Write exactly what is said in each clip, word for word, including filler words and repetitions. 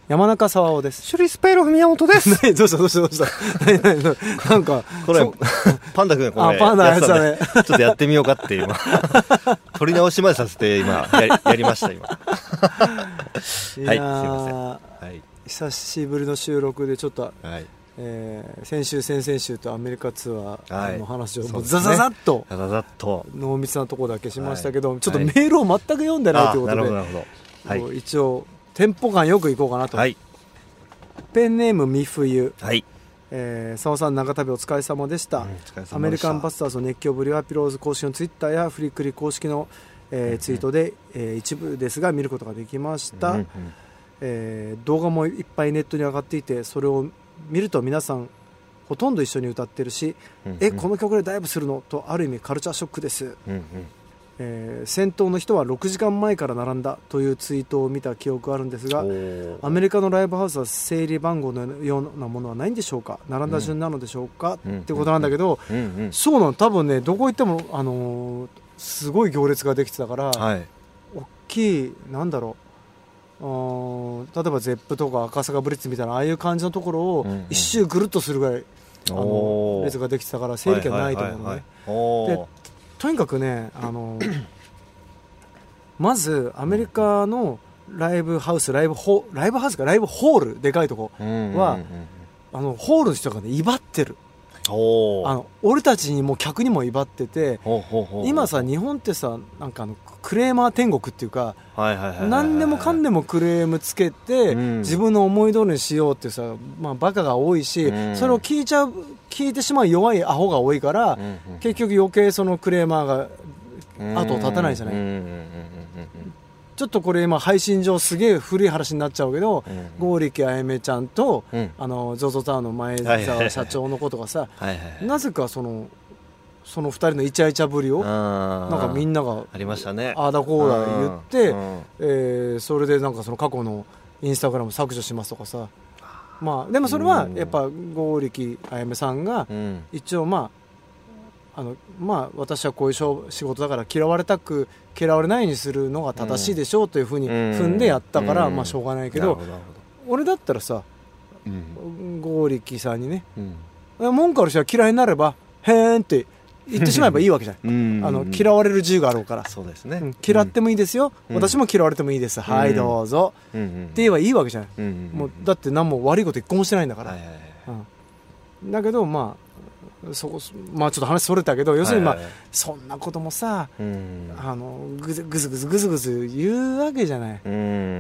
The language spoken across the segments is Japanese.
山中沢夫です。 シュリスペイロフ宮本です。 何どうしたどうしたどうした何何なんかこれパンダ君これあパンダやつだねちょっとやってみようかって今取り直しまでさせて今 や, やりました今はいすいません、はい、 久しぶりの収録でちょっと、 はいえー、先週先々週とアメリカツアーの話を、 はい、 もうザザザッとザザザッと濃密なところだけしましたけど、 はい、 ちょっとメールを全く読んでないということで、 なるほどなるほど、はい、 一応テンポ感よくいこうかなと、 はい、 ペンネームみ冬、 はい、 えー、澤さん長旅お疲れ様でした、うん、アメリカンバスターズの熱狂ぶりはピローズ公式のツイッターやフリクリ公式の、えー、ツイートで、えー、一部ですが見ることができました、うんうん、えー、動画もいっぱいネットに上がっていて、それを見ると皆さんほとんど一緒に歌ってるし、うんうん、えこの曲でダイブするのとある意味カルチャーショックです、うんうん、えー、先頭の人はろくじかんまえから並んだというツイートを見た記憶があるんですが、アメリカのライブハウスは整理番号のようなものはないんでしょうか、並んだ順なのでしょうか、うん、ってことなんだけど、うんうん、そうなの、多分ねどこ行っても、あのー、すごい行列ができてたから、はい、大きいなんだろう、例えばゼップとか赤坂ブリッツみたいなああいう感じのところを一周ぐるっとするぐらい、うんうん、あの列ができてたから整理券ないと思うのね、はいはいはい、でとにかくね、あのまずアメリカのライブハウス、ライブホライブハウスかライブホールでかいとこは、うんうんうん、あのホールの人がね威張ってる、おあの俺たちにも客にも威張ってて、ほうほうほう、今さ日本ってさなんかあのクレーマー天国っていうか、何でもかんでもクレームつけて、うん、自分の思い通りにしようってさ、まあ、バカが多いし、うん、それを聞いちゃう聞いてしまう弱いアホが多いから、うんうん、結局余計そのクレーマーが後を絶たないじゃない、うんうんうんうん、ちょっとこれ今配信上すげえ古い話になっちゃうけど、うん、剛力あやめちゃんと、うん、あの ゾゾ タウンの前澤社長のことがさ、はいはいはい、なぜかそのそのふたりのイチャイチャぶりをなんかみんながありましたね、 ああだこうだ言って、えー、それでなんかその過去のインスタグラム削除しますとかさ、まあでもそれはやっぱ剛力あやめさんが一応まああのまあ私はこういう仕事だから嫌われたく嫌われないようにするのが正しいでしょうというふうに踏んでやったからまあしょうがないけど、俺だったらさ剛力さんにね文句ある人は嫌いになればへーんって言ってしまえばいいわけじゃない、あの嫌われる自由があろうから、そうですね、うん、嫌ってもいいですよ、うん、私も嫌われてもいいです、うん、はいどうぞ、うん、って言えばいいわけじゃない、うん、もうだって何も悪いこと一個もしてないんだから、はいはいはい、うん、だけどまあそこまあちょっと話それたけど、要するにまあ、はいはいはい、そんなこともさ、うん、あのぐずぐずぐずぐずぐず言うわけじゃない、うん、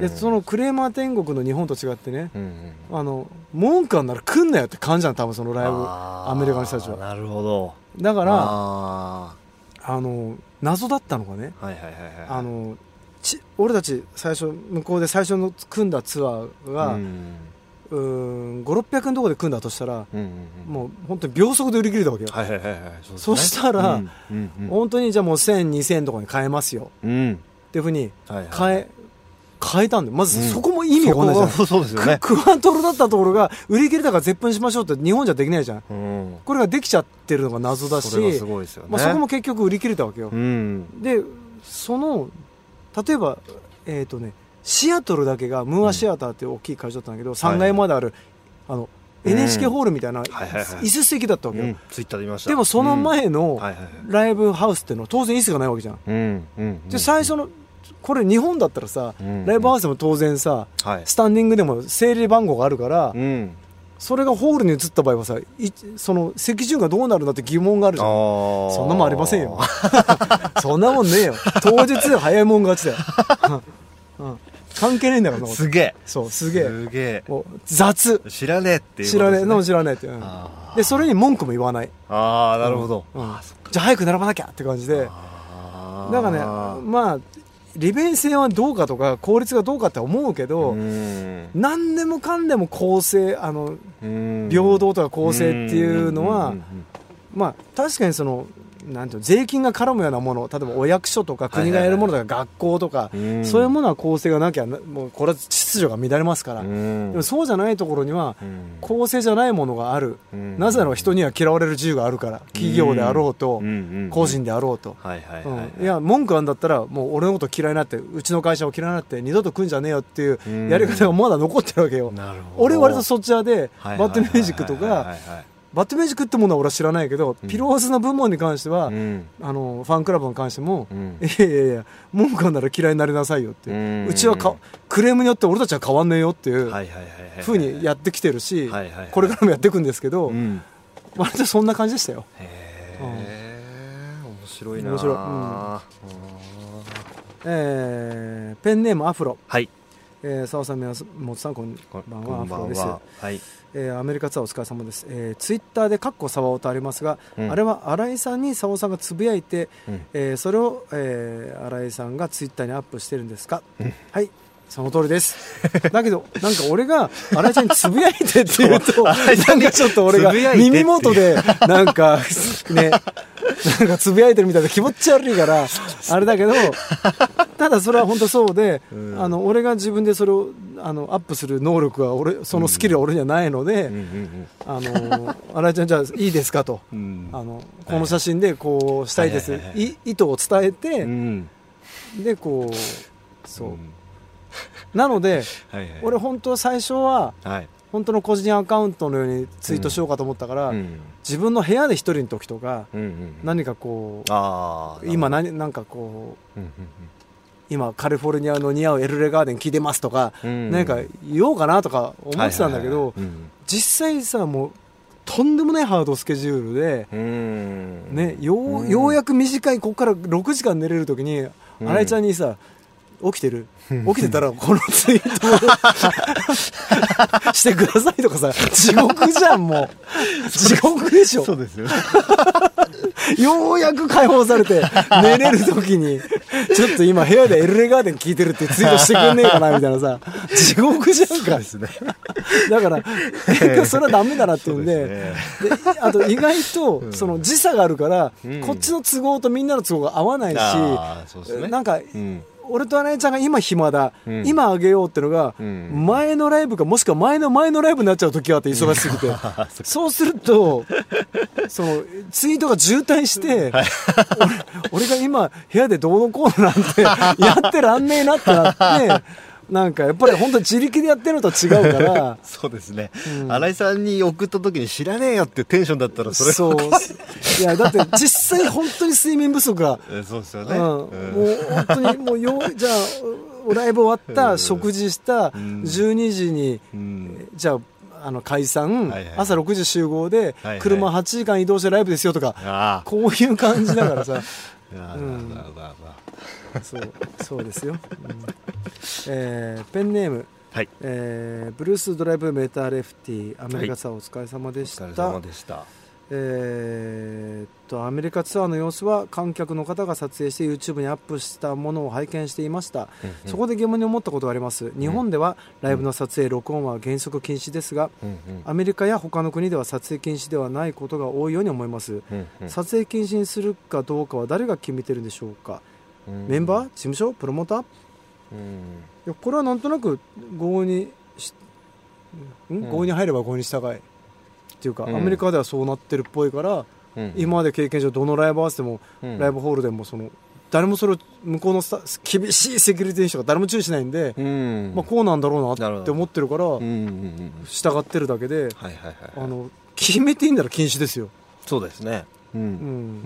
でそのクレーマー天国の日本と違ってね、うん、あの文句あんなら来んなよって感じなの、多分そのライブアメリカの人たちは。なるほど。だからああの謎だったのがね、はいはいはいはい、あのち俺たち最初向こうで最初の組んだツアーが、うんうーんご、ろっぴゃくのところで組んだとしたら、うんうんうん、もう本当に秒速で売り切れたわけよ、はいはいはいはい、 そうですね、そしたら、うんうんうん、本当にじゃあもうせん、にせんとかに買えますよ、うん、っていうふうに変え、はいはい、変えたんで、まずそこも意味が分かんないじゃん、うん、そうですよね、クワトロだったところが売り切れたから絶版しましょうって日本じゃできないじゃん、うん、これができちゃってるのが謎だし、それがすごいですよね、まあ、そこも結局売り切れたわけよ、うん、でその例えばえっ、ー、とねシアトルだけがムーアシアターっていう大きい会場だったんだけど、うん、さんがいまである、あの エヌエイチケー ホールみたいな椅子席だったわけよ、うん、ツイッターで見ました。でもその前のライブハウスっていうのは当然椅子がないわけじゃん、うんうんうん、で最初のこれ日本だったらさ、うんうん、ライブハウスでも当然さ、はい、スタンディングでも整理番号があるから、うん、それがホールに移った場合はさいその席順がどうなるんだって疑問があるじゃん。そんなもんありませんよそんなもんねえよ、当日早いもん勝ちだよ、うん関係ないんだからな。すげえ。そうすげえ。すげえ。もう雑。知らねえっていう、ね。知らねえの知らねえって、うん。でそれに文句も言わない。ああなるほど、うんうん。じゃあ早く並ばなきゃって感じで。だからねまあ利便性はどうかとか効率がどうかって思うけど、うん何でもかんでも公正あの平等とか公正っていうのはまあ確かにそのなんていうの税金が絡むようなもの、例えばお役所とか国がやるものとか学校とか、そういうものは公正がなきゃもうこれは秩序が乱れますから、でもそうじゃないところには公正じゃないものがある、なぜなら人には嫌われる自由があるから、企業であろうと個人であろうと、いや文句あんだったらもう俺のこと嫌いになって、うちの会社を嫌いになって二度と来んじゃねえよっていうやり方がまだ残ってるわけよ。俺割とそっち側でバッドミュージックとかバッドミュージックってものは俺は知らないけど、うん、ピローズの部門に関しては、うん、あのファンクラブに関しても、うん、いやいやいや文句あんなら嫌いになりなさいよって、うん、うちはかクレームによって俺たちは変わんねえよっていうふうにやってきてるし、これからもやっていくんですけど、うん、割とそんな感じでしたよ。 へー、うん、面白いな。 面白い、うん、えー、ペンネームアフロ、 はい、 えー、澤さん、宮本さん、こんばんは。アフロです。 はい、 えー、アメリカツアーお疲れ様です。えー、ツイッターでカッコサワオとありますが、うん、あれは新井さんにサワオさんがつぶやいて、うん、えー、それを、えー、新井さんがツイッターにアップしてるんですか？うん、はい、その通りです。だけどなんか俺が新井ちゃんにつぶやいてって言うとなんかちょっと俺が耳元でなんかねなんかつぶやいてるみたいで気持ち悪いからあれだけど、ただそれは本当そうで、うん、あの俺が自分でそれをあのアップする能力は俺、そのスキルは俺にはないので、うん、あの新井ちゃんじゃあいいですかと、うん、あのこの写真でこうしたいです、はいはいはいはい、意図を伝えて、うん、でこうそう、うん、なので、はいはい、俺本当最初は、はい、本当の個人アカウントのようにツイートしようかと思ったから、うん、自分の部屋で一人の時とか、うんうん、何かこうあ今何なんかこう、うんうんうん、今カリフォルニアの似合うエルレガーデン聞いてますとか、うん、何か言おうかなとか思ってたんだけど、実際さもうとんでもないハードスケジュールで、うんね、よう、うん、ようやく短いここからろくじかん寝れる時に、うん、新井ちゃんにさ起きてる起きてたらこのツイートをしてくださいとかさ、地獄じゃん、もう地獄でしょ。 そうですよようやく解放されて寝れる時にちょっと今部屋でエルレガーデン聞いてるってツイートしてくんねえかなみたいなさ、地獄じゃんか。 ですね、 だからそれはダメだなっていうん で, で、ね、であと意外とその時差があるから、うん、こっちの都合とみんなの都合が合わないし、そうですね、なんか、うん、俺と新井ちゃんが今暇だ、うん、今あげようってのが、うん、前のライブかもしくは前の前のライブになっちゃう時があって、忙しすぎてそうするとそのツイートが渋滞して、はい、俺, 俺が今部屋でどうのこうのなんてやってらんねえなってなってなんかやっぱり本当に自力でやってるのと違うからそうですね、うん、新井さんに送った時に知らねえよってテンションだったらそれそういやだって実際本当に睡眠不足がそうですよね、うん、 もう本当にもうよじゃあライブ終わった、うん、食事した、うん、じゅうにじに、うん、じゃああの解散、はいはい、朝ろくじ集合で、はいはい、車はちじかん移動してライブですよとか、はい、こういう感じだからさそうそうですよ、うんえー、ペンネーム、はいえー、ブルースドライブメーターレフティーアメリカツアーお疲れ様でした、はい、お疲れ様でした。えー、っとアメリカツアーの様子は観客の方が撮影して YouTube にアップしたものを拝見していました、うんうん、そこで疑問に思ったことがあります。日本ではライブの撮影、うん、録音は原則禁止ですが、うんうん、アメリカや他の国では撮影禁止ではないことが多いように思います、うんうん、撮影禁止にするかどうかは誰が決めてるんでしょうか、うん、メンバー、事務所、プロモーター、うん、いやこれはなんとなく合にし、ん、うん、合に入れば合に従いっていうか、うん、アメリカではそうなってるっぽいから、うん、今まで経験上どのライブ合わせても、うん、ライブホールでもその誰もそれを向こうのスタ厳しいセキュリティの人が誰も注意しないんで、うんまあ、こうなんだろうなって思ってるから、うん、従ってるだけで、はいはいはい、あの決めていいんなら禁止ですよ。 そうですね、うんうん、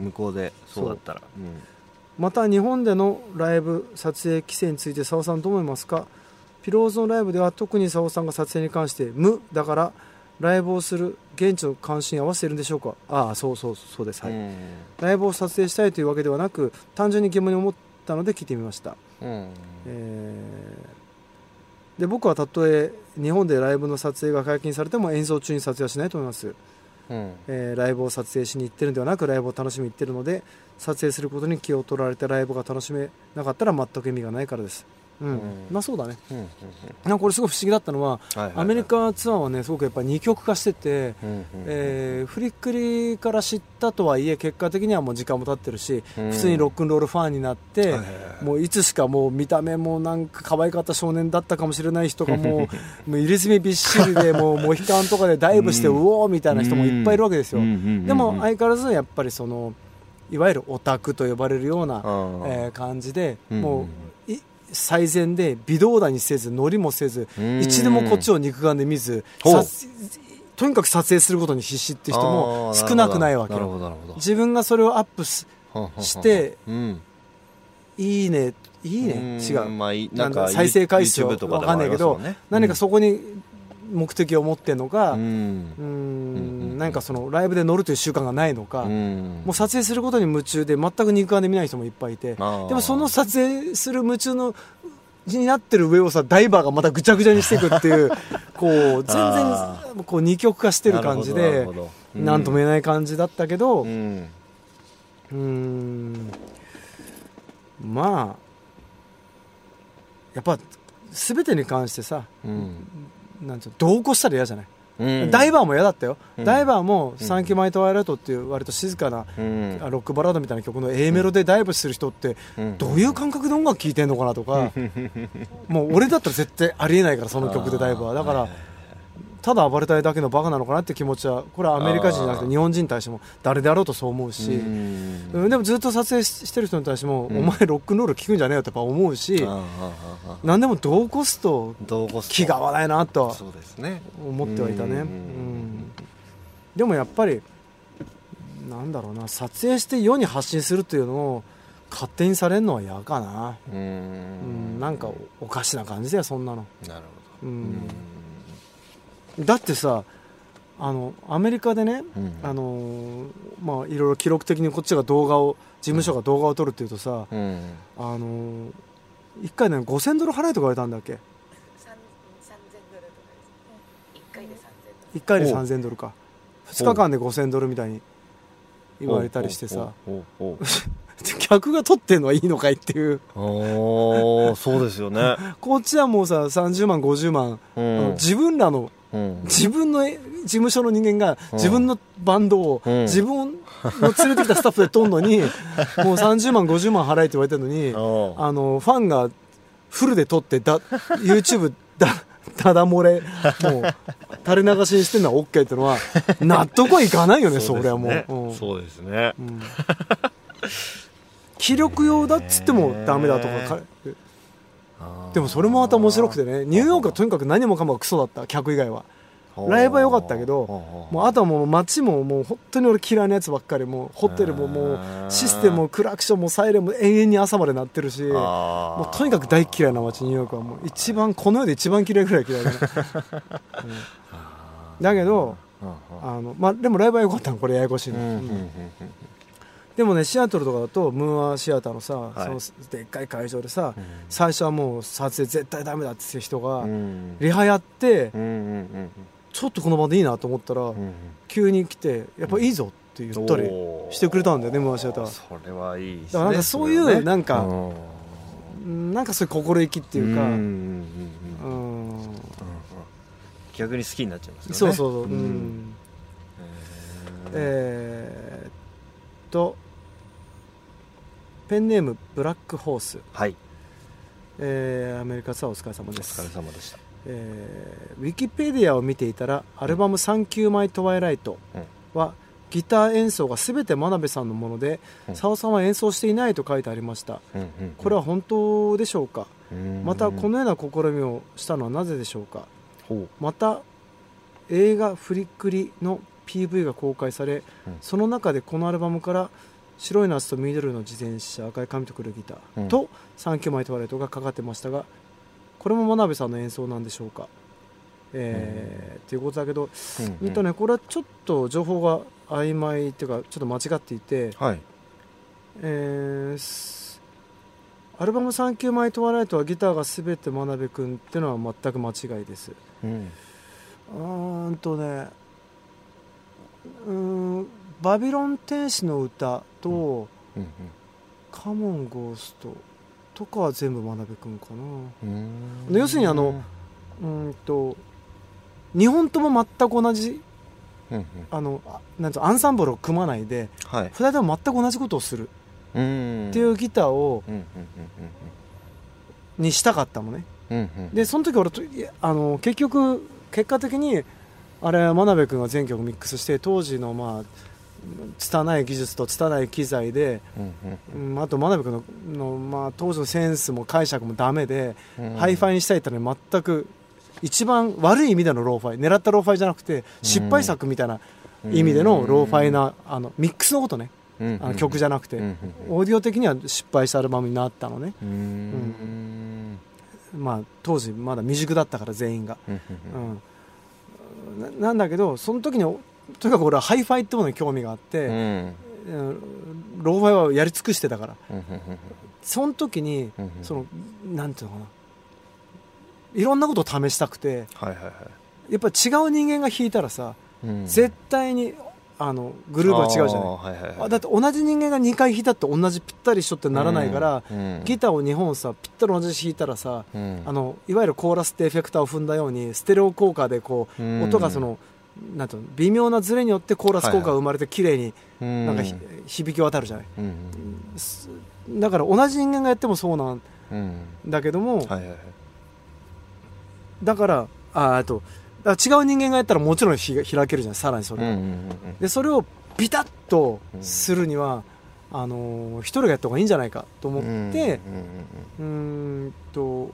向こうでそうだったら、うん、 また日本でのライブ撮影規制について澤さんどう思いますか。ピローズのライブでは特に澤さんが撮影に関して無だからライブをする現地の関心に合わせているんでしょうか。ああそうそうそうです、はい、ライブを撮影したいというわけではなく単純に疑問に思ったので聞いてみました、うんえー、で僕はたとえ日本でライブの撮影が解禁されても演奏中に撮影はしないと思います、うんえー、ライブを撮影しに行ってるのではなくライブを楽しみに行ってるので撮影することに気を取られてライブが楽しめなかったら全く意味がないからです。 うん、まあそうだね、うんうんうん、なんかこれすごい不思議だったのは、はいはいはい、アメリカツアーはねすごくやっぱり二極化してて、うんうんうん、えー、フリックリから知ったとはいえ結果的にはもう時間も経ってるし、うん、普通にロックンロールファンになって、はいはいはい、もういつしかもう見た目もなんか可愛かった少年だったかもしれない人がもうもう入れ墨びっしりでもうモヒカンとかでダイブして、うん、うおーみたいな人もいっぱいいるわけですよ、うんうんうんうん、でも相変わらずやっぱりそのいわゆるオタクと呼ばれるような、えー、感じで、うんうん、もう最善で微動だにせずノリもせず一度もこっちを肉眼で見ずとにかく撮影することに必死っていう人も少なくないわけよ。自分がそれをアップ し, して、うん、いいねいいね違う、まあ、なんか再生回数は分かんないけど、ね、何かそこに目的を持ってるのか、うん、うーんなんかそのライブで乗るという習慣がないのか、うん、もう撮影することに夢中で全く肉眼で見ない人もいっぱいいて、でもその撮影する夢中のになってる上をさダイバーがまたぐちゃぐちゃにしていくっていうこう全然こう二極化してる感じでなんとも言えない感じだったけど、うん、うーんまあやっぱ全てに関してさ、うんなんていうの同行したら嫌じゃない、うん、ダイバーも嫌だったよ、うん、ダイバーもサンキューマイトワイライトっていう割と静かな、うん、ロックバラードみたいな曲の A メロでダイブする人ってどういう感覚で音楽聴いてんのかなとか、うん、もう俺だったら絶対ありえないからその曲でダイバーだからただ暴れたいだけのバカなのかなって気持ちはこれはアメリカ人じゃなくて日本人に対しても誰であろうとそう思うし、うん、でもずっと撮影してる人に対しても、うん、お前ロックンロール聴くんじゃねえよってやっぱ思うし、何でも同コスト気が合わないなとは思ってはいたね、うんうん、でもやっぱりなんだろうな撮影して世に発信するっていうのを勝手にされるのは嫌かな、うん、うん、なんかおかしな感じだよそんなの。なるほど、うんだってさあのアメリカでね、うんあのまあ、いろいろ記録的にこっちが動画を事務所が動画を撮るっていうとさ、うん、あのいっかいねごせんドル払えとか言われたんだっけ。さんぜんドルとかですね。いっかいでさんぜんドルいっかいでさんぜんドルかふつかかんでごせんドルみたいに言われたりしてさ客が撮ってんのはいいのかいっていうあそうですよねこっちはもうささんじゅうまんごじゅうまん、うん、自分らのうん、自分の事務所の人間が自分のバンドを、うん、自分の連れてきたスタッフで撮るのにもうさんじゅうまんごじゅうまん払えって言われてるのにあのファンがフルで撮ってだ YouTube だただ漏れもう垂れ流しにしてるのは OK ってのは納得はいかないよねそれはもう、うん、 そうですね、うん、 気力用だっつってもダメだとかでもそれもまた面白くてねニューヨークはとにかく何もかもクソだった客以外はライブは良かったけどもうあとはもう街ももう本当に俺嫌いなやつばっかりもうホテルももうシステムもクラクションもサイレンも永遠に朝まで鳴ってるしもうとにかく大嫌いな街ニューヨークはもう一番この世で一番嫌いぐらい嫌いだね、うん、だけどあの、まあ、でもライブは良かったのこれややこしいの、うんうんでもねシアトルとかだとムーアシアターのさ、はい、そのでっかい会場でさ、うん、最初はもう撮影絶対ダメだって言ってる人が、うん、リハやって、うんうんうん、ちょっとこの場でいいなと思ったら、うん、急に来てやっぱいいぞって言ったりしてくれたんだよね、ムーアシアター。 それはいいですね。 だからなんかそういう、ね、なんか、うん、なんかそういう心意気っていうか、うんうんうんうん、逆に好きになっちゃいますよね。 そうそうそう、うん、えーっとペンネームブラックホース、 はいえー、アメリカツアーお疲れ様です。 お疲れ様でした。 えー、ウィキペディアを見ていたらアルバムサンキューマイトワイライトは、うん、ギター演奏が全て真鍋さんのもので澤、うん、さんは演奏していないと書いてありました、うんうんうん、これは本当でしょうか。またこのような試みをしたのはなぜでしょうか。また映画フリックリの ピーブイ が公開され、うん、その中でこのアルバムから白い夏と緑の自転車赤い髪と黒ギター、うん、とサンキューマイトワイライトがかかってましたがこれも真鍋さんの演奏なんでしょうか、えー、っていうことだけど、うんうんとね、これはちょっと情報が曖昧っていうかちょっと間違っていて、はいえー、アルバムサンキューマイトワイライトはギターが全て真鍋君っていうのは全く間違いです。うん、うーんとねうーんバビロン天使の歌と、うんうんうん、カモンゴーストとかは全部真鍋くんかな。 うーん要するにあのうーんとにほんとも全く同じうんうんあのあなんていうのアンサンブルを組まないではいふたりとも全く同じことをするうーんっていうギターをうんうんにしたかったのね。 うんうんうんでその時俺といやあの結局結果的にあれ真鍋君が全曲ミックスして当時のまあ拙い技術と拙い機材で、 うんうんうん、あと真鍋君 の, の、まあ、当時のセンスも解釈もダメで、 うんハイファイにしたいってのは全く一番悪い意味でのローファイ狙ったローファイじゃなくて失敗作みたいな意味でのローファイなあのミックスのことね、 うんあの曲じゃなくて、 うんオーディオ的には失敗したアルバムになったのね、 うんうんまあ、当時まだ未熟だったから全員が、 うんうん、な, なんだけどその時にとにかく俺はハイファイってものに興味があって、 うんうんローファイはやり尽くしてたからうんその時にうんそのなんていうのかないろんなことを試したくてはいはいはいやっぱり違う人間が弾いたらさ、 うん絶対にあのグルーヴが違うじゃない、 あーはいはいはいあだって同じ人間がにかい弾いたって同じぴったり一緒ってならないから、 うんギターをにほんさぴったり同じ弾いたらさ、 うんあのいわゆるコーラスってエフェクターを踏んだようにステレオ効果でこう、 うん音がそのなんていうの微妙なズレによってコーラス効果が生まれて綺麗にうんなんかひ、響き渡るじゃない、 うんすだから同じ人間がやってもそうなんうんだけども、 はいはいはいだからああとだから違う人間がやったらもちろんひ開けるじゃんさらにそれ、 うんうんうんでそれをビタッとするには、あのー一人がやった方がいいんじゃないかと思って、 うんうんうーんと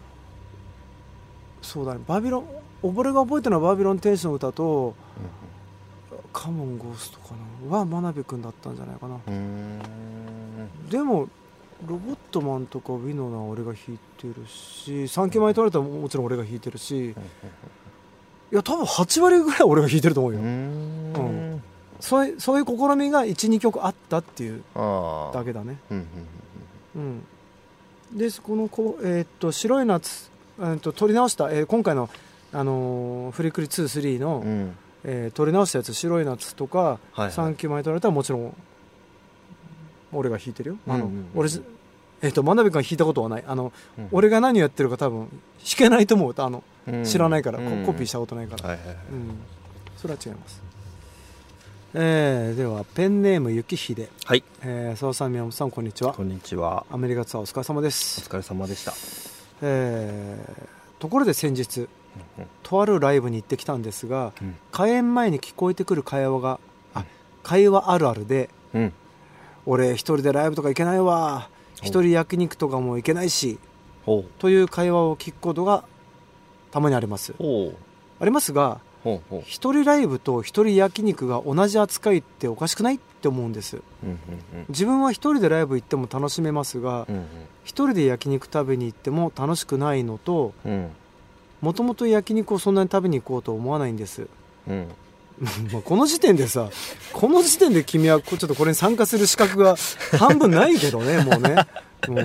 そうだねバビロン俺が覚えてるのはバビロン天使の歌とカモンゴーストかなは真鍋君だったんじゃないかな、 うんうんでもロボットマンとかウィノナは俺が弾いてるしサンキューマイトライトはもちろん俺が弾いてるし、いや多分はち割ぐらい俺が弾いてると思うよ、 うんうんそういう、そういう試みがいち、にきょくあったっていうあだけだね、 うんうんうん、でこのこう、えー、っと白い夏、えー、っと撮り直した、えー今回の、あのーフリクリツー、スリーの、 うんうんえー撮り直したやつ白い夏とか、 はいはいサンキューマイトライトはもちろん俺が弾いてるよ、あのうんうんうん俺じえー、と真鍋君は弾いたことはないあの、 うん俺が何をやってるか多分弾けないと思うあのうん知らないから、 うんココピーしたことないから、 はいはいはいうん、それは違います、えー、ではペンネームゆきひで、 はいえー、澤さん宮本さんこんにちは。 こんにちはアメリカツアーお疲れ様でおす、 疲れ様でしたえー、ところで先日うんとあるライブに行ってきたんですが、 うん開演前に聞こえてくる会話があ会話あるあるで、 うん俺一人でライブとか行けないわ、一人焼肉とかも行けないしほうという会話を聞くことがたまにありますほうありますが、 ほうほう一人ライブと一人焼肉が同じ扱いっておかしくないって思うんです。 うんうん自分は一人でライブ行っても楽しめますが、 うん一人で焼肉食べに行っても楽しくないのと、 うんうんもともと焼肉をそんなに食べに行こうと思わないんですうんまあこの時点でさこの時点で君はこちょっとこれに参加する資格が半分ないけどねもうねもう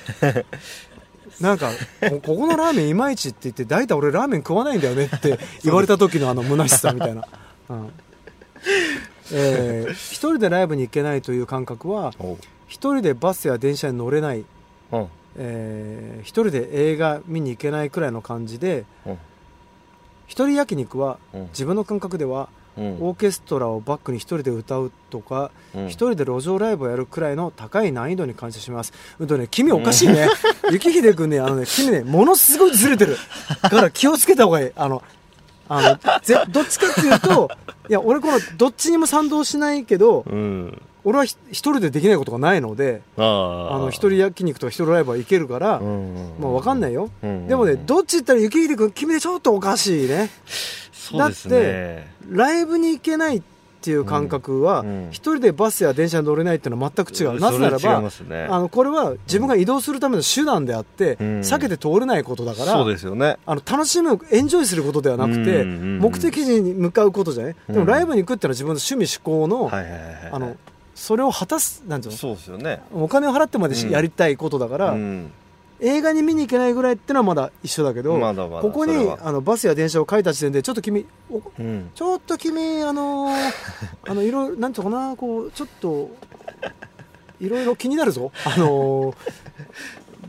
なんかこここのラーメンいまいちって言って大体俺ラーメン食わないんだよねって言われた時のあの虚しさみたいな、うんえー一人でライブに行けないという感覚はほ一人でバスや電車に乗れない、 ううんえー一人で映画見に行けないくらいの感じで、 うん一人焼肉はうん自分の感覚ではうんオーケストラをバックに一人で歌うとかうん一人で路上ライブをやるくらいの高い難易度に感謝します。うんとね、君おかしいね。雪秀君ね、あのね、君ね、ものすごいずれてる。だから気をつけた方がいい。あの、あの、ぜどっちかっていうと、いや、俺このどっちにも賛同しないけど、 うん俺はひ一人でできないことがないので、 あああの、一人焼肉とか一人ライブは行けるから、 うんまあわかんないよ。 うんでもね、どっち言ったら雪秀君、君ね、ちょっとおかしいね。 そうですねライブに行けないっていう感覚は、 うんうん一人でバスや電車に乗れないっていうのは全く違う。なぜならば、 それ違いますねあのこれは自分が移動するための手段であって、 うん避けて通れないことだから、 そうですよねあの楽しむエンジョイすることではなくて、 うんうんうん目的地に向かうことじゃない、 うんでもライブに行くってのは自分の趣味思考の、 はいはいはいはいあのそれを果たすなんていうの、 そうですよねお金を払ってまでし、 うんやりたいことだから、 うん映画に見に行けないぐらいってのはまだ一緒だけど、 まだまだここにそれはあのバスや電車を書いた時点でちょっと君おうんちょっと君あのーあのいろいろなんていうのかな、こうちょっといろいろ気になるぞ。あのー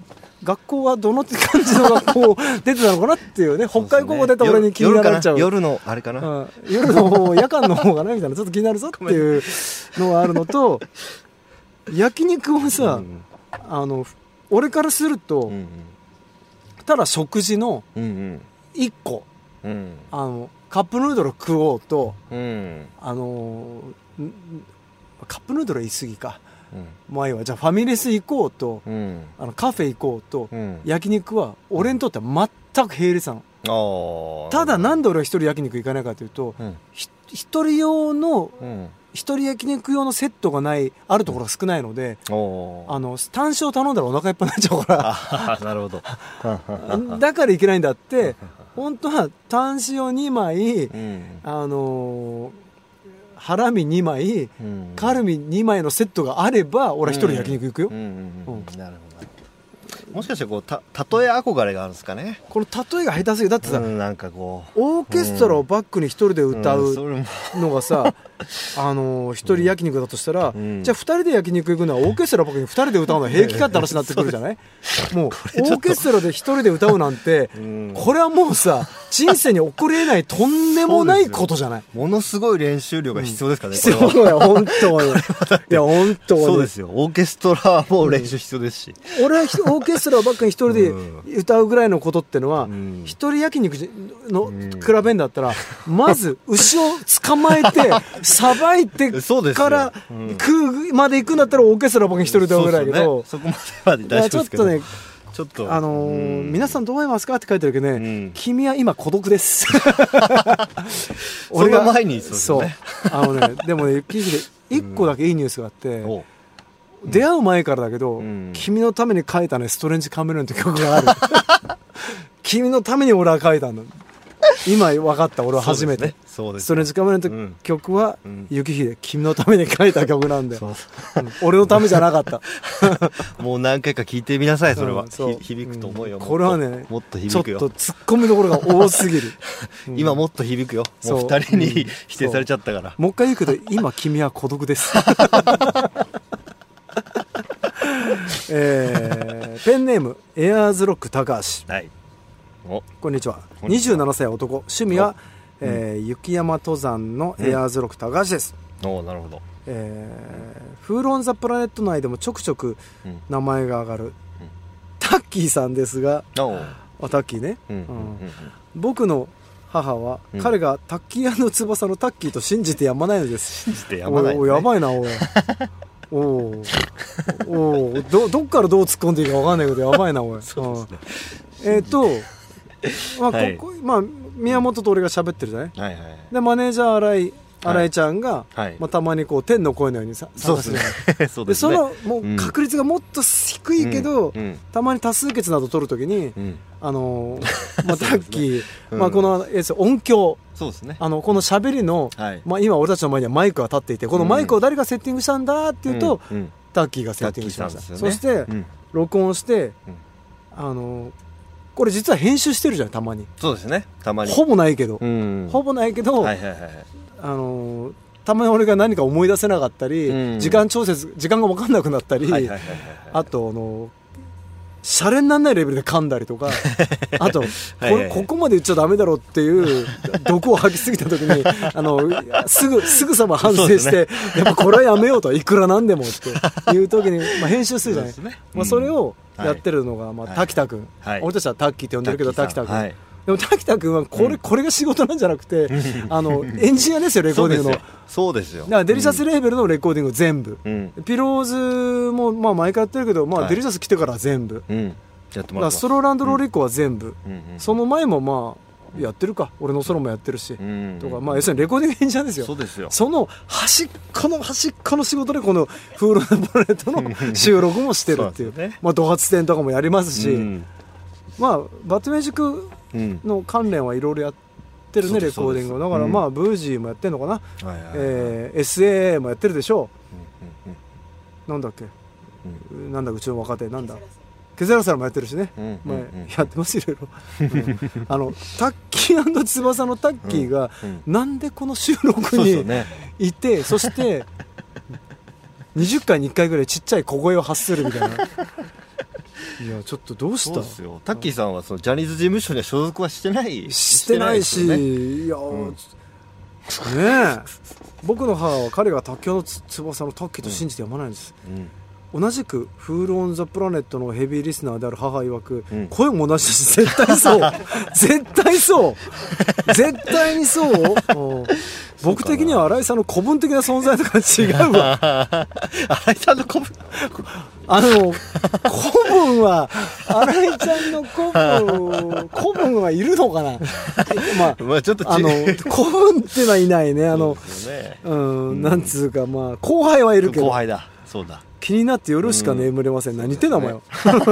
学校はどの感じの学校出てたのかなっていうね、北海高校出た俺に気になっちゃう。 夜のあれかな、 うん、夜の方夜間の方がねみたいな、ちょっと気になるぞっていうのがあるのと焼肉はさ、うん、あの俺からすると、うんうん、ただ食事のいっこ、うん、あのカップヌードル食おうと、うん、あのカップヌードルは言い過ぎか、うん、まあいいわ、じゃあファミレス行こうと、うん、あのカフェ行こうと、うん、焼肉は俺にとっては全く並列なの。ただなんで俺は一人焼肉行かないかというと、うん、一人用の、うん一人焼肉用のセットがないあるところが少ないので、うん、あの単勝頼んだらお腹いっぱいになっちゃうからなるほどだからいけないんだって本当は単塩にまい、うん、あのー、ハラミにまい、うん、カルミにまいのセットがあれば俺は一人焼肉行くよ。 なるほど。もしかしてこうた例え憧れがあるんですかね。 この例えが下手すぎる。だってさ、うん、 なんかこうオーケストラをバックに一人で歌うのがさ、うんあのー、一人焼肉だとしたら、うん、じゃあ二人で焼肉行くのはオーケストラばっかり二人で歌うのは平気かって話になってくるじゃないもうオーケストラで一人で歌うなんて、うん、これはもうさ人生に起こり得ないとんでもないことじゃない。 ものすごい練習量が必要ですかね、うん、 必要だよ本当にいや本当にそうですよ。オーケストラはもう練習必要ですし、 うん、俺はオーケストラばっかり一人で歌うぐらいのことってのは、うん、一人焼肉の比べんだったら、うん、まず牛を捕まえてさばいてから食うまで行くんだったらオーケストラばっかり一人で歌うぐらいだけど、 そこまで大丈夫ですけど、 ちょっとねちょっとあのーうん、皆さんどう思いますかって書いてるけどね、うん、君は今孤独です俺が前にそうですよね。 そうあのねでもね記事でいっこだけいいニュースがあって、うん、出会う前からだけど、うん、君のために書いたねストレンジカメレオンって曲がある君のために俺は書いたんだ。今分かった俺は初めて、ね、ストレンジカメレオンって曲は、うん、雪秀君のために書いた曲なんだよ、うん、俺のためじゃなかったもう何回か聞いてみなさいそれは、うん、そう響くと思うよ、 うん、これはねもっと響くよ。 ちょっと突っ込みどころが多すぎる、 うん、今もっと響くよ。もうふたりに否定されちゃったから、 もう一回言うけど今君は孤独ですえー、ペンネームエアーズロック高橋、はい、こんにちは。にじゅうななさい男、趣味は、えー、雪山登山のエアーズロック高橋です、 うん、おなるほど、 えー、フールオンザプラネット内でもちょくちょく名前が上がる、うん、タッキーさんですが、あタッキーね、うんうんうん、僕の母は、うん、彼がタッキー翼のタッキーと信じてやまないのです。 信じてやまない、ね、 おやばいなおいおおお ど, どっからどう突っ込んでいいか分かんないけどやばいなおいそうですね、えっ、ー、とまあ、はい、ここまあ、宮本と俺が喋ってるじゃない、はいはいはい、でマネージャー新井新井ちゃんが、はいまあ、たまにこう天の声のようにさ探すねそうですね。でそのもう確率がもっと低いけど、うんうん、たまに多数決など取るときに、うん、あのーまあ、タッキー、ねうんまあ、この音響そうですね、 あのこの喋りの、はいまあ、今俺たちの前にはマイクが立っていてこのマイクを誰がセッティングしたんだっていうと、うんうん、タッキーがセッティングしました、ね、そして、うん、録音して、うん、あのーこれ実は編集してるじゃんたまに。 そうですねたまにほぼないけど、うん、ほぼないけど、 はいはいはい、 あのー、たまに俺が何か思い出せなかったり、うん、時間調節時間が分かんなくなったり、はいはいはいはい、あとあのーシャレにならないレベルで噛んだりとかあとこれ、はいはい、ここまで言っちゃダメだろっていう毒を吐きすぎた時にあのすぐすぐさま反省して、ね、やっぱこれはやめようといくらなんでもっていう時に、まあ、編集するじゃないですか、ねまあ、それをやってるのが、まあ、滝田君、はい、俺たちはタッキーって呼んでるけど滝田君、はい、でも滝田君はこれ、うん、これが仕事なんじゃなくてあのエンジニアですよレコーディングの。 そうですよ。 だからデリシャスレーベルのレコーディング全部、うん、ピローズも、まあ、毎回やってるけど、まあ、デリシャス来てから全部、うん、やってもらってます。ストローランドロール以降は全部、うん、その前もまあやってるか俺のソロもやってるし、うん、とかまあ要するにレコーディングエンジニアですよ。 そうですよ。 その端っこの端っこの仕事でこのフールのプラネットの収録もしてるっていうね、まあ、ド発展とかもやりますし、うん、まあバッドミュージックの関連はいろいろやってるね、うん、レコーディングだからまあブージーもやってるのかな、うんえー、エスエーエー もやってるでしょう、うんうんうん、なんだっけ、うん、なんだうちの若手なんだケゼラさんもやってるしね、うんうんうんまあ、やってますいろいろ、うん、あのタッキー&翼のタッキーが、うんうん、なんでこの収録にいて そ, そしてにじゅっかいにいっかいぐらいちっちゃい小声を発するみたいないやちょっとどうした。 そうですよ。タッキーさんはそのジャニーズ事務所には所属はしてないしてないし、 してないいや、うん、ねえ僕の母は彼が卓球の翼のタッキーと信じてやまないんです、うん、同じくフールオンザプラネットのヘビーリスナーである母曰く、うん、声も同じだし絶対そう絶対そう絶対にそう、うん、僕的には新井さんの古文的な存在とか違うわ新井さんの古文あの古文は新井ちゃんの古文古文はいるのかなまあ、 まあちょっとあの古文ってのはいないね。あのう、ね、うん、うん、なんつうかまあ後輩はいるけど後輩だそうだ気になって夜しか眠れません、うん、何言ってんだお前よ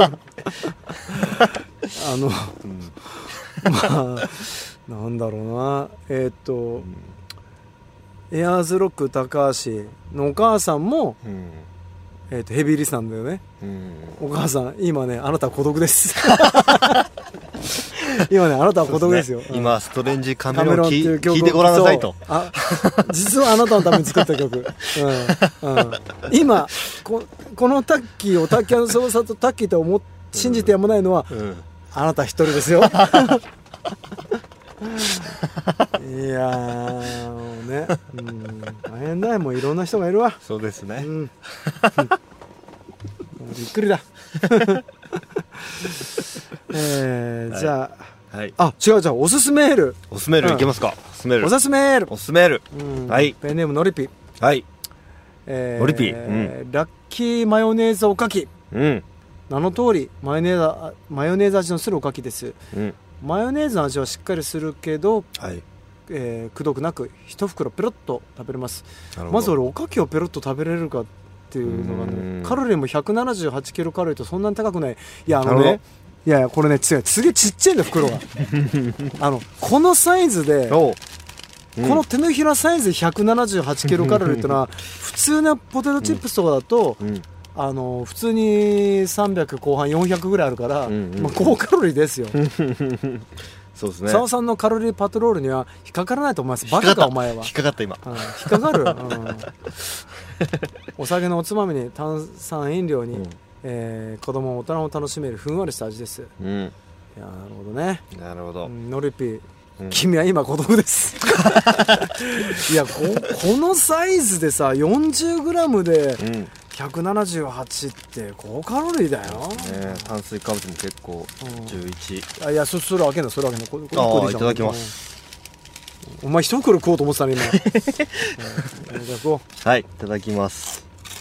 あの、うん、まあなんだろうなえー、っと、うん、エアーズロック高橋のお母さんも、うんえー、とヘビーリスナーなんだよね、うん、お母さん今ねあなたは孤独です今ねあなたは孤独ですよ。 です、ね、今ストレンジカメロン聞いてごらんなさいと。 あ実はあなたのために作った曲、うんうん、今 こ, このタッキーをタッキーの翼とタッキーと思信じてやまないのは、うんうん、あなた一人ですよいやーね、うん、大変だよもういろんな人がいるわ。 そうですね、うん、 びっくりだえーはい、じゃあ、はい、あ違う違うおすすめールおすすめールいけますか、うん、おすすめールおすすめールおすすめール、 うん、はいペンネームのりぴはい、 えー、 のりぴ、うん、 ラッキーマヨネーズおかき、うん、名の通りマヨネーズマヨネーズ味のするおかきです、うん、マヨネーズの味はしっかりするけど、はいえー、くどくなく一袋ペロッと食べれます。まず俺おかきをペロッと食べれるかっていうのがねカロリーもひゃくななじゅうはちキロカロリーとそんなに高くない。いやあのねいやいやこれね違うすげえちっちゃいんだ袋があのこのサイズで、うん、この手のひらサイズでひゃくななじゅうはちキロカロリーってのは普通のポテトチップスとかだと、うんうん、あの普通にさんびゃく後半よんひゃくぐらいあるから、うんうんまあ、高カロリーですよそうですね。 澤さんのカロリーパトロールには引っかからないと思います。バカかお前は。 引っかかった今、 うん、引っかかる、うん、お酒のおつまみに炭酸飲料に、うんえー、子供も大人も楽しめるふんわりした味です、うん、いやなるほどね。 なるほど、うん、 ノリピー、うん、君は今孤独ですいや こ, このサイズでさ よんじゅうグラム でひゃくななじゅうはちって高カロリーだよ、 ね、炭水化物も結構じゅういち、 うん、あいや そ, それ開けんのそれ開けんのこれこれいただきます、 うん、お前一袋食おうと思ってたね今、うん、じゃあこうはいいただきます。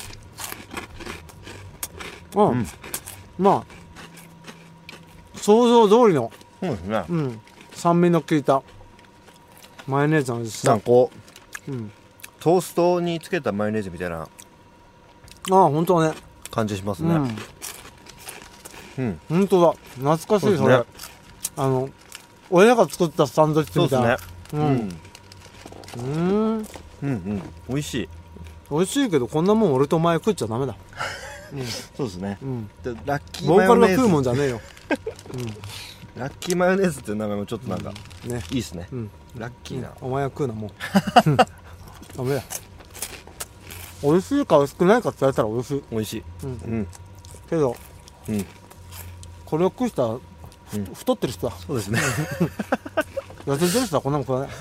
うん、うん、まあ想像通りの、 そうですね、 うん、酸味の効いたマヨネーズの味した。 なんかこう、うん、トーストにつけたマヨネーズみたいなああ本当だね感じしますね。うん、 うん、本当だ懐かしい そ, それ、ね、あの親が作ったサンドイッチみたいな。そうですね、うん、うんうんうん美味しい美味しいけどこんなもん俺とお前食っちゃダメだうん、そうですね、うん、でラッキーマヨネーズボーカルが食うもんじゃねえよ、 うん、ラッキーマヨネーズっていう名前もちょっとなんか、うんね、いいですね、うん、ラッキーな、 うん、お前は食うなもうダメだ美味しいか美味しくないかって言われたら美味しい美味しい、うんうん、 けど、うん、これを食う人は、うん、太ってる人だ。 そうですね痩せてる人はこんなもん食わない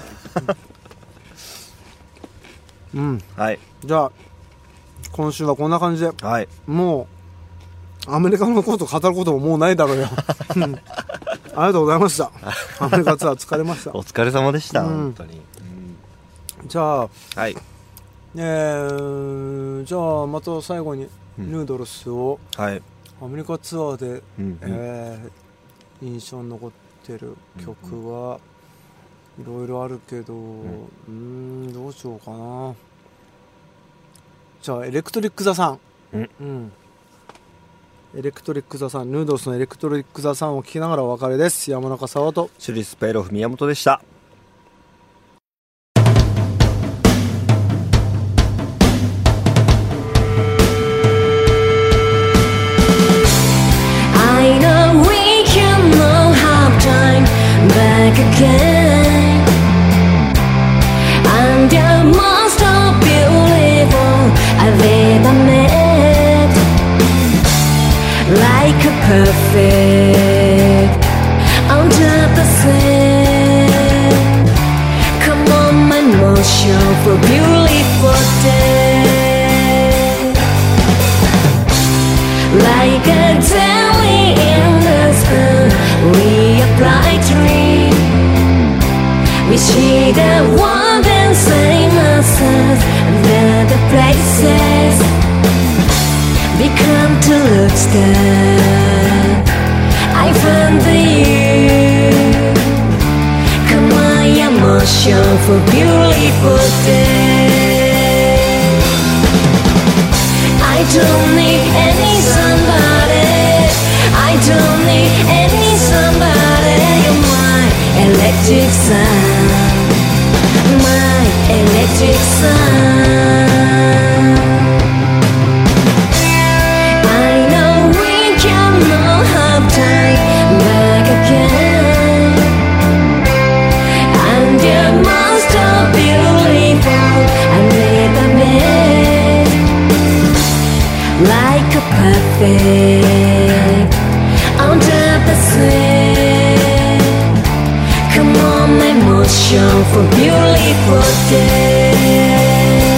うん、 はい、 じゃあ今週はこんな感じで、はい、もうアメリカのこと語ることももうないだろうよありがとうございましたアメリカツアー疲れましたお疲れ様でした、うん、本当に、 うん、じゃあ、 はいえー、じゃあまた最後にヌードルスを、うんはい、アメリカツアーで、うんうんえー、印象に残ってる曲はいろいろあるけど、うん、うーんどうしようかな。じゃあエレクトリック・ザ・サン、うんうん、エレクトリック・ザ・サンヌードルスのエレクトリック・ザ・サンを聴きながらお別れです。山中沢とシュリス・ペイロフ宮本でした。 I know we can now have time back again and you're most of beautiful I've ever met like a perfect under the sand. Come on, my motion for beautiful day. Like a daily in the sun, we apply dream. We see the world and same as us, and then the places become to look stand. I found you. Come on, emotion for beautiful day. I don't need any somebody. I don't need any somebody. You're my electric sun, my electric sun. I know we cannot have time back again, and you're most so beautiful and never met, like a perfect under the sand. Come on, emotion for beautiful day.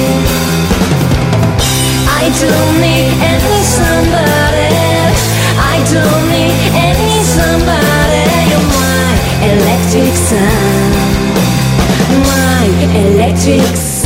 I don't need any somebody. I don't need any somebody. You're my electric sun, my electric sun.